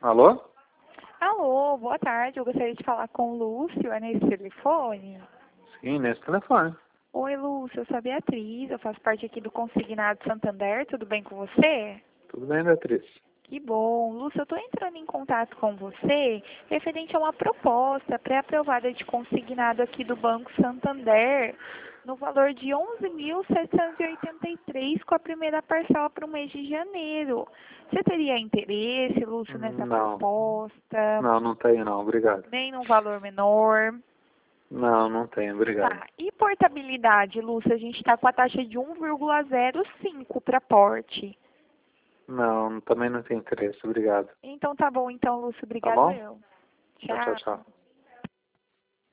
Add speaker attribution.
Speaker 1: Alô?
Speaker 2: Alô, boa tarde. Eu gostaria de falar com o Lúcio. É nesse telefone?
Speaker 1: Sim, nesse telefone.
Speaker 2: Oi, Lúcio. Eu sou a Beatriz. Eu faço parte aqui do Consignado Santander. Tudo bem com você?
Speaker 1: Tudo bem, Beatriz?
Speaker 2: Que bom. Lúcio, eu estou entrando em contato com você referente a uma proposta pré-aprovada de consignado aqui do Banco Santander no valor de 11.783 com a primeira parcela para o mês de janeiro. Você teria interesse, Lúcio, nessa
Speaker 1: Não.
Speaker 2: proposta?
Speaker 1: Não tenho não, obrigado.
Speaker 2: Nem num valor menor?
Speaker 1: Não tenho, obrigado.
Speaker 2: Tá. E portabilidade, Lúcia? A gente está com a taxa de 1,05 para porte.
Speaker 1: Não, também não tenho interesse, obrigado.
Speaker 2: Então tá bom, então, Lúcia.
Speaker 1: Tá
Speaker 2: Obrigado
Speaker 1: bom?
Speaker 2: eu.
Speaker 1: Tchau,
Speaker 2: Tchau.
Speaker 1: tchau.